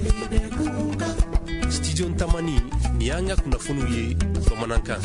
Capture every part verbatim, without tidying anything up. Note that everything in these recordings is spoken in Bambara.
Studio Tamani ni anga kunnafoniw ye bamanankan.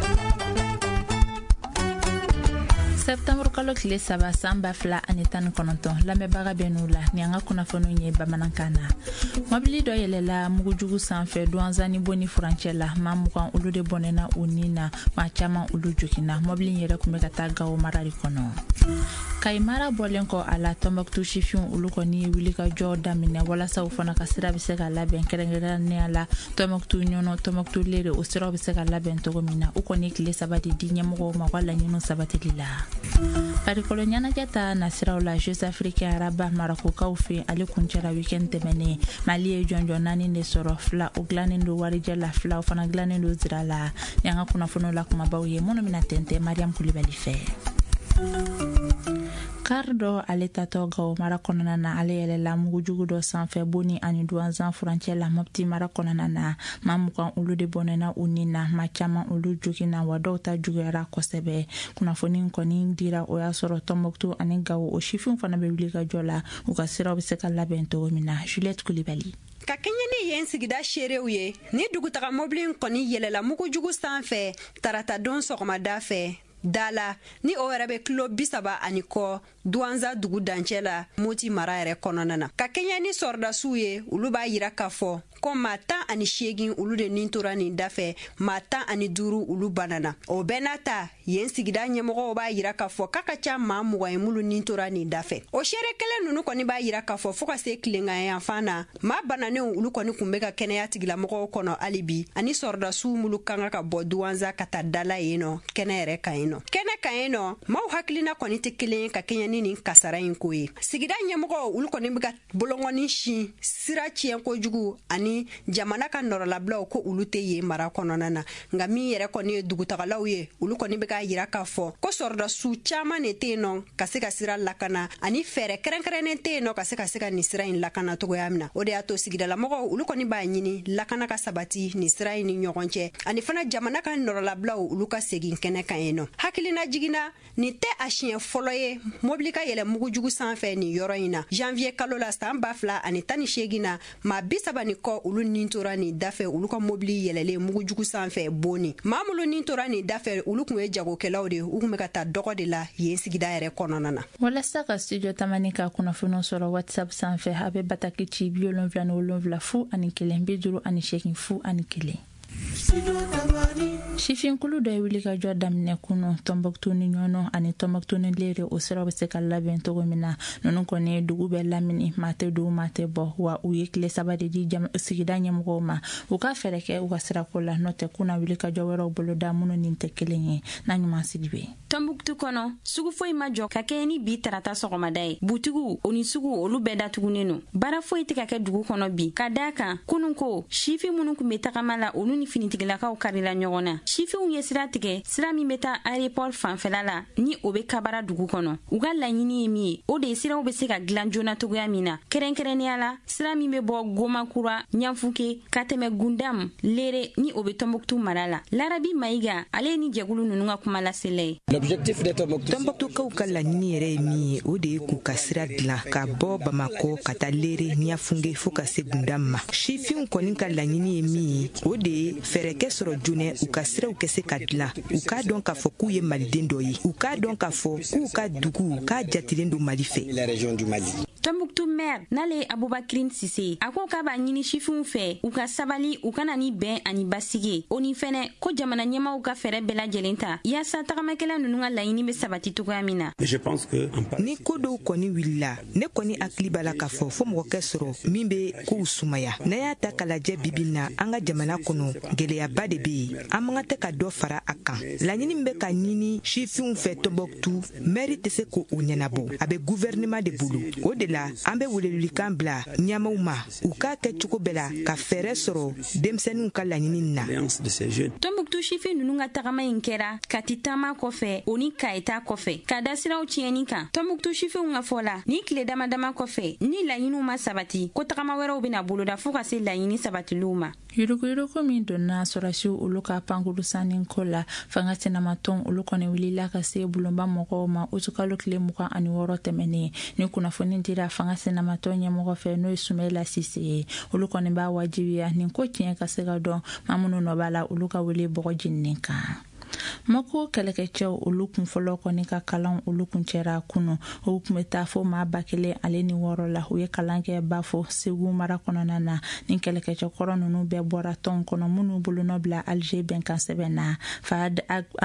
Septembre kalo kile saba samba fla ani tan kononton lamɛbaga benula ni anga kunnafoniw ye bamanankana. Mobili dɔ yɛlɛla mugujugu sanfɛ douanzani boni furancɛla maa mugan olu de bɔnɛna u ni na maa caman olu jogina mobili yɛrɛ kun bɛ ka taa Gawo mara de kɔnɔ. Kaimara bɔlen kɔ a la Tombouctou sifinw olu kɔni ye wuli ka jɔ daminɛ walasa u fana ka sira bɛ se ka labɛn kɛrɛnkɛrɛnnenya la Tombouctou ɲɔnɔ Tombouctou lere o siraw bɛ se ka labɛn cogo min na u kɔni tile saba de di ɲɛmɔgɔw ma ka laɲiniw sabatili la. Farikolo ɲɛnajɛ ta nasiraw la Jeux africains araba Marokokaw fɛ ale kuncɛra weekend tɛmɛnen Mali ye jɔnjɔn naani de sɔrɔ fila o dilannen do warijɛ la fila o fana dilannen do zira la ni an ka kunnafoniw la kumabaw ye minnu bɛna tɛntɛn Mariam Kulibali fɛ. Cardo ale tatɔ Gawo mara kɔnɔna na ale yɛlɛla mugujugu dɔ sanfɛ boni ani douanzan furancɛ la Mopti mara kɔnɔna na maa mugan olu de bɔnɛna u ni na maa caman olu jogina wa dɔw ta juguyara kosɛbɛ. Kunnafoni kɔni dira o y'a sɔrɔ Tombouctou ani Gawo o sifinw fana bɛ wuli ka jɔ la u ka siraw bɛ se ka labɛn cogo min na. Juliette Kulibali. Ka kenyani yen sigida sherew ye ni dugutaga mobili kɔni yɛlɛla mugujugu sanfɛ tarata don sɔgɔmada fɛ dala ni o yɛrɛ bɛ kilo bisaba ani kɔ douanza dugu dancɛ la Moti mara yɛrɛ kɔnɔna na. Ka kɛɲɛ ni sɔrɔdasiw ye olu b'a yira k'a fɔ ko maa tan ani seegin olu de nin tora nin dafɛ maa tan ani duuru olu banana. O bɛɛ n'a ta yen sigida ɲɛmɔgɔw b'a yira k'a fɔ k'a ka ca maa mugan ye mulu nin tora nin dafɛ. O seere kelen ninnu kɔni b'a yira k'a fɔ fo ka se tilengan fan na maa bananenw olu kɔni kun bɛ ka kɛnɛya tigilamɔgɔw kɔnɔ hali bi ani sɔrɔdasiw mulu kan ka bɔ douanza ka taa dala yen nɔ kɛnɛ yɛrɛ kan yen nɔ. Kɛnɛ kan yen nɔ maaw hakilina kɔni tɛ kelen ye ka kɛɲɛ ni nin kasara in ko ye. Sigida ɲɛmɔgɔw olu kɔni bɛ ka bolongɔni sin sira tiɲɛ kojugu ani jamana ka nɔrɔlabilaw ko olu tɛ yen mara kɔnɔna na nka min yɛrɛ kɔni ye dugutagalaw ye olu kɔni bɛ ka yira k'a fɔ ko sɔrɔdasiw caman de tɛ yen nɔ ka se ka sira lakana ani fɛɛrɛ kɛrɛnkɛrɛnnen tɛ yen nɔ ka se ka se ka nin sira in lakana cogoya min na. O de y'a to sigidalamɔgɔw olu kɔni b'a ɲini lakana ka sabati nin sira in ni ɲɔgɔn cɛ ani fana jamana ka nɔrɔlabilaw olu ka segin kɛnɛ kan yen nɔ. Hakilina jigina nin tɛ a siɲɛ fɔlɔ ye mobili ka yɛlɛ mugujugu sanfɛ nin yɔrɔ in na. Janvier kalo la san ba fila ani tan ni seegin na maa bi saba ni kɔ olu nin tora nin dafɛ olu ka mobili yɛlɛlen mugujugu sanfɛ boni. Maa minnu nin tora nin dafɛ olu kun ye jagokɛlaw de u kun bɛ ka taa dɔgɔ de la yen sigida yɛrɛ kɔnɔna na. Walasa ka studio Tamani ka kunnafoniw sɔrɔ WhatsApp sanfɛ a bɛ bataki ci bi wolonwula ni wolonwula fu ani kelen bi duuru ani seegin fu ani kelen. Sifinkulu dɔ ye wuli ka jɔ daminɛ kunu Tombouctou ni ɲɔnɔ ani Tombouctou ni lere o siraw bɛ se ka labɛn cogo min na ninnu kɔni dugu bɛ lamini maa tɛ don maa tɛ bɔ wa u ye tile saba de di sigida ɲɛmɔgɔw ma u ka fɛɛrɛ kɛ u ka sirako la n'o tɛ kunna wuli ka jɔ wɛrɛw bolo da minnu nin tɛ kelen ye n'a ɲuman sigi bɛ. Tombouctou kɔnɔ sugu foyi ma jɔ ka kɛ ni bi tarata sɔgɔmada ye butigiw o ni sugu olu bɛɛ datugunen no baara foyi tɛ ka kɛ dugu kɔnɔ bi ka daa kan kunun ko sifin minnu kun bɛ tagama la olu ni finitigilakaw karila ɲɔgɔn na sifinw ye sira tigɛ sira min bɛ taa aéroport fanfɛla la ni o bɛ kabara dugu kɔnɔ u ka laɲini ye min ye o de ye siraw bɛ se ka dilan joona cogoya min na kɛrɛnkɛrɛnnenya la sira min bɛ bɔ Gomakura Ɲanfuke ka tɛmɛ Gundam lere ni o bɛ Tombouctou mara la Larabi Maïga ale ni jɛkulu ninnu ka kuma lasela ye. Tombouctoukaw ka laɲini yɛrɛ ye min ye o de ye k'u ka sira dilan ka bɔ Bamako ka taa lere Ɲanfuke fo ka se Gundam ma sifinw kɔni ka laɲini ye min ye o de ye fɛɛrɛ kɛ sɔrɔ joonɛ u ka siraw kɛ se ka dilan u k'a dɔn k'a fɔ k'u ye maliden dɔ ye u k'a dɔn k'a fɔ k'u ka dugu k'a jatilen don Mali fɛ. Tombouctou maire n'ale ye Aboubakrin Sise a ko k'a b'a ɲini sifinw fɛ u ka sabali u kana ni bɛn ani basigi o ni fɛnɛ ko jamana ɲɛmaaw ka fɛɛrɛ bɛɛ lajɛlen ta yaasa tagamakɛla ninnu ka laɲini bɛ sabati cogoya min na. Ni ko dɔw kɔni wulila ne kɔni hakili b'a la k'a fɔ fo mɔgɔkɛ sɔrɔ min bɛ kow sumaya n'a y'a ta k'a lajɛ bibi na an ka jamana kɔnɔ gɛlɛyaba de bɛ yen an man tɛ ka dɔ fara a kan laɲini min bɛ ka ɲini sifinw fɛ Tombouctou maire tɛ se k'o ɲɛnabɔ a bɛ gouvernement de bolo o de la an bɛ welewelekan bila ɲɛmaaw ma u k'a kɛ cogo bɛɛ la ka fɛɛrɛ sɔrɔ denmisɛnninw ka laɲini na. Tombouctou sifin ninnu ka tagama in kɛra Kati taama kɔfɛ o ni Kayeta kɔfɛ ka da siraw tiɲɛni kan Tombouctou sifinw ka fɔ la ni tile dama dama kɔfɛ ni laɲiniw ma sabati ko tagama wɛrɛw bɛna boloda fo ka se laɲini sabatiliw ma. Yuruguyurugu min donna sɔrɔsiw olu ka pankuru sanni ko la fanga senamatɔn olu kɔni wulila ka se bulonba mɔgɔw ma o kalo tile mugan ani wɔɔrɔ tɛmɛnen ni kunnafoni dira jira fanga senamatɔ ɲɛmɔgɔ fɛ n'o ye Sumela Sise ye. Olu kɔni b'a wajibiya nin ko tiɲɛ ka se ka dɔn maa minnu nɔ b'a la olu ka wele bɔgɔ jeninen kan. Mako kɛlɛkɛcɛw olu kun fɔlɔ kɔni ka kalan olu kun cɛra kunu o kun bɛ taa fo maa ba kelen ale ni wɔɔrɔ la u ye kalan kɛ Bafo Segu mara kɔnɔna na ni kɛlɛkɛcɛ kɔrɔ ninnu bɛɛ bɔra tɔn kɔnɔ minnu bolonɔ bila Alger bɛnkan sɛbɛn na. Fahad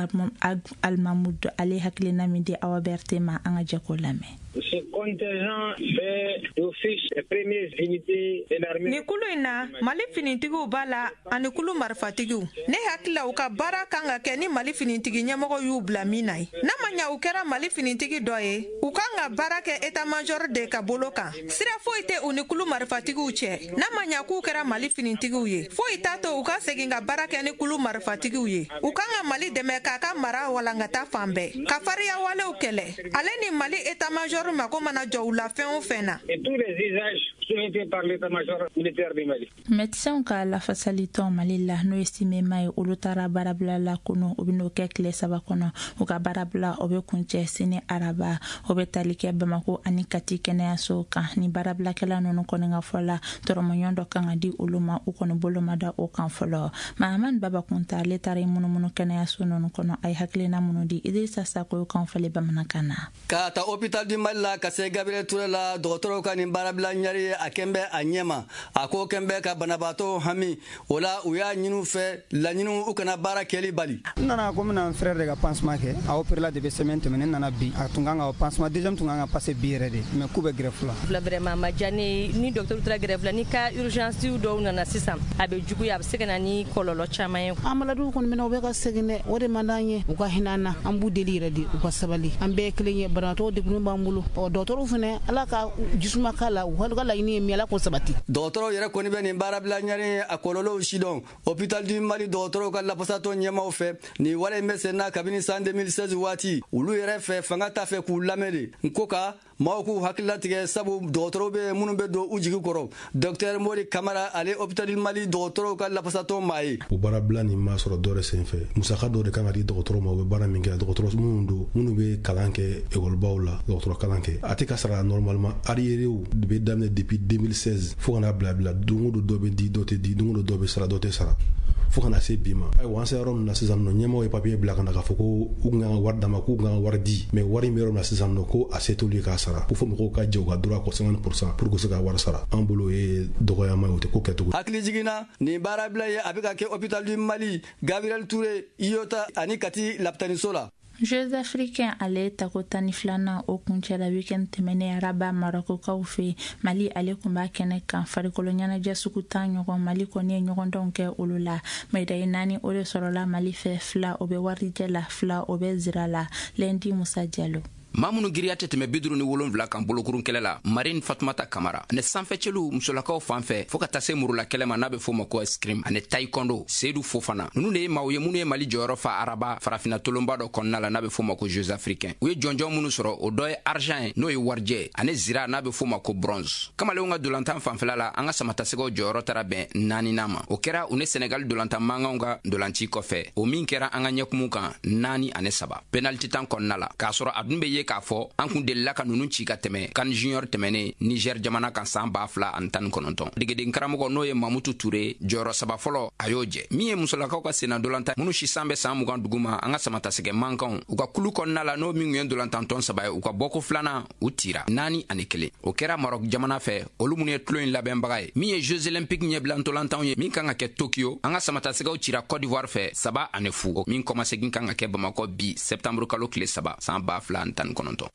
Almamud ale hakilina min di Awa Berté ma an ka jɛko lamɛn. Ce contingent fait d'office les premières unités de l'armée. Ni kulu in na Mali finitigiw b'a la ani kulu marifatigiw. Ne hakila u ka baara kan ka kɛ ni Mali finitigi ɲɛmɔgɔ y'u bila min na ye. N'a ma ɲa u kɛra Mali finitigi dɔ ye, u kan ka baara kɛ état-major de ka bolo kan. Sira foyi tɛ u ni kulu marifatigiw cɛ. N'a ma ɲa k'u kɛra Mali finitigiw ye, foyi t'a to u ka segin ka baara kɛ ni kulu marifatigiw ye. U kan ka Mali dɛmɛ k'a ka mara walankata fan bɛɛ. Ka fariya walew kɛlɛ. Ale ni Mali état-major mako mana jɔ u la fɛn o fɛn na. Et tous les usages souhaités par l'état-major militaire du Mali. Médecins ka lafasalitɔn Mali la n'o ye Simema ye olu taara baarabila la kunu u bɛn'o kɛ tile saba kɔnɔ u ka baarabila o bɛ kuncɛ sini araba o bɛ tali kɛ Bamako ani Kati kɛnɛyaso kan ni baarabilakɛla ninnu kɔni ka fɔ la tɔrɔmɔɲɔn dɔ kan ka di olu ma u kɔni bolo ma da o kan fɔlɔ. Mahamani Baba Kunta ale taara munumunu kɛnɛyaso ninnu kɔnɔ a ye hakilina minnu di Idrissa Sako kan fɔli bamanankan na. Ka ta hôpital du Mali la ka se Gabriel Touré la dɔgɔtɔrɔw ka nin baarabila ɲari a kɛnbɛ a ɲɛma a ko kɛnbɛ ka banabaatɔ hami o la u y'a ɲinu fɛ laɲinu u kana baara kɛli bali. N nana ko mina frère de ka pansement kɛ a opéré depuis semaine tɛmɛnen nana bi a tun kan ka pansement deuxième tun kan ka passer bi yɛrɛ de mais k'u bɛ greffe la. Fila vraiment ma diya ne ni docteur taara greffe la ni ka urgence dɔw nana sisan a bɛ juguya a bɛ se ka na ni kɔlɔlɔ caman ye. An maladiw kɔni minɛ u bɛ ka segin dɛ o de man d'an ye u ka hinɛ an na an b'u deli yɛrɛ de u ka sabali an bɛɛ ye kelen ye banabaatɔw degunnen b'an bolo ɔ dɔgɔtɔrɔw fana ala ka jisuma k'a la u ka laɲini ye min ala k'o sabati. Dɔgɔtɔrɔw yɛrɛ kɔni bɛ nin baarabila ɲari a kɔlɔlɔw si dɔn hôpital du Mali dɔgɔtɔrɔw ka lafasatɔ ɲɛmaw fɛ nin wale in bɛ sen na kabini san deux mille seize waati olu yɛrɛ fɛ fanga t'a fɛ k'u lamɛn de nko ka maaw k'u hakililatigɛ sabu dɔgɔtɔrɔw bɛ minnu bɛ don u jigi kɔrɔ docteur Mori Kamara ale hôpital du Mali dɔgɔtɔrɔw ka lafasatɔ maa ye. O baarabila nin ma sɔrɔ dɔwɛrɛ senfɛ musaka dɔw de kan ka di dɔgɔtɔrɔw ma u bɛ baara min kɛ dɔgɔtɔrɔ minnu don minnu bɛ kalan kɛ écolebaw la dɔgɔtɔrɔ kalan kɛ a tɛ ka sara normalement arriérés de bɛ daminɛ depuis deux mille seize fo kana bila bila don o don dɔ bɛ di dɔ tɛ di don o don dɔ bɛ sara dɔ tɛ sara fo kana se bi ma ayiwa an se yɔrɔ min na sisan nɔ ɲɛmɔgɔ ye papier bila ka na k'a fɔ ko u kan ka wari d'a ma k'u kan ka wari di mais wari min bɛ yɔrɔ min na sisan nɔ ko a se t'olu ye k'a sara ko fo mɔgɔw ka jɛ u ka droit kɔ cinquante pour cent pour que se ka wari sara an bolo ye dɔgɔyama ye o tɛ ko kɛcogo. hakili jiginna nin baarabila ye a bɛ ka kɛ hôpital du Mali Gabriel Touré Iyota ani Kati lapitaniso la. Jeux africains ale tako tani filanan o kuncɛla weekend tɛmɛnen araba Marokokaw fɛ Mali ale kun b'a kɛnɛ kan farikolo ɲɛnajɛ sugu tan ɲɔgɔn Mali kɔni ye ɲɔgɔndɔn kɛ olu la medaille naani o de sɔrɔla Mali fɛ fila o bɛ warijɛ la fila o bɛ zira la Lendi Musa Diallo. maa minnu giriya tɛ tɛmɛ bi duru ni wolonwula kan bolokurun kɛlɛ la Marine Fatumata Kamara ani sanfɛcɛlu musolakaw fan fɛ fɔɔ ka taa se murula kɛlɛ ma n'a bɛ fɔ o ma ko escrime ani taekwondo Seydou Fofana ninnu de ye maaw ye minnu ye Mali jɔyɔrɔ fa araba farafina tolonba dɔ kɔnɔna la n'a bɛ fɔ o ma ko Jeux africains u ye jɔnjɔn minnu sɔrɔ o dɔ ye argent ye n'o ye warijɛ ani zira n'a bɛ fɔ o ma ko bronze kamalenw ka dolantan fanfɛla la an ka samatasɛgɛw jɔyɔrɔ taara bɛn naaninan ma o kɛra u ni Senegal dolantan mankanw ka dolanci kɔfɛ o min kɛra an ka ɲɛkumu kan naani ani saba penalty tan kɔnɔna la k'a sɔrɔ a dun bɛ ye k'a fɔ an kun delila ka nunu ci ka tɛmɛ kan junior tɛmɛnen Niger jamana kan san ba fila ani tan ni kɔnɔntɔn degeden karamɔgɔ n'o ye Mamutu Ture jɔyɔrɔ saba fɔlɔ a y'o jɛ min ye musolakaw ka senna dolantan minnu si san bɛ san mugan dugu ma an ka samatasɛgɛ mankanw u ka kulu kɔnɔna la n'o min ye dolantantɔn saba ye u ka bɔko filanan u tira naani ani kelen o kɛra Maroc jamana fɛ olu minnu ye tulo in labɛnbaga ye min ye Jeux olympiques ɲɛbilantolantanw ye min kan ka kɛ Tokyo an ka samatasɛgɛw cira Côte d'Ivoire fɛ saba ani fu o min kɔmasegin kan ka kɛ Bamakɔ bi septembre kalo tile saba san ba fila ani tan ni kɔnɔntɔn.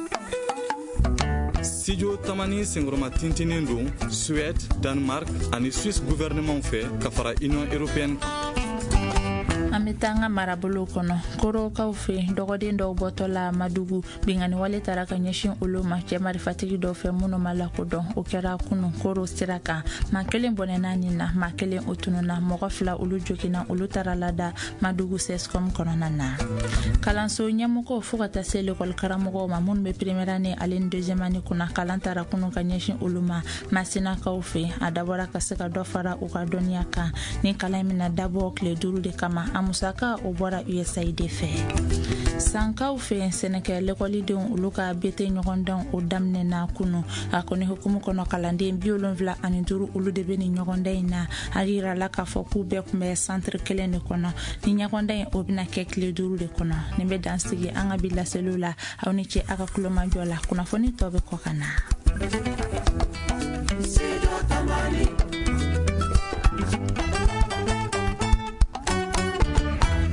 Studio Tamani Sengroma tintinin don Suède, Danemark ani Suisse gouvernement fɛ ka fara Union européenne. An bɛ taa an ka marabolo kɔnɔ Korokaw fɛ dɔgɔden dɔw bɔtɔ la Madugu bingani wale taara ka ɲɛsin olu ma cɛ marifatigi dɔw fɛ minnu ma lakodɔn o kɛra kunun Koro sira kan maa kelen bɔnɛna nin na maa kelen o tununa mɔgɔ fila olu joginna olu taara lada Madugu Sescom kɔnɔna na kalanso ɲɛmɔgɔw fo ka taa se l'école karamɔgɔw ma minnu bɛ première année ale ni deuxième année kunna kalan taara kunun ka ɲɛsin olu ma Masinakaw fɛ a dabɔra ka se ka dɔ fara u ka dɔnniya kan ni kalan min na dabɔ tile duuru de kama an musaka o bɔra U S A I D fɛ. Sankaw fɛ Sɛnɛkɛ lekɔlidenw olu ka bete ɲɔgɔndan o daminɛna kunu a kɔni hukumu kɔnɔ kalanden bi wolonwula ani duuru olu de bɛ ni ɲɔgɔndan in na a yirala k'a fɔ k'u bɛɛ kun bɛ centre kelen de kɔnɔ ni ɲɔgɔndan in o bɛna kɛ tile duuru de kɔnɔ nin bɛ dansigi an ka bi laseliw la aw ni ce a ka kulomajɔ la kunnafoni tɔ bɛ kɔ ka na.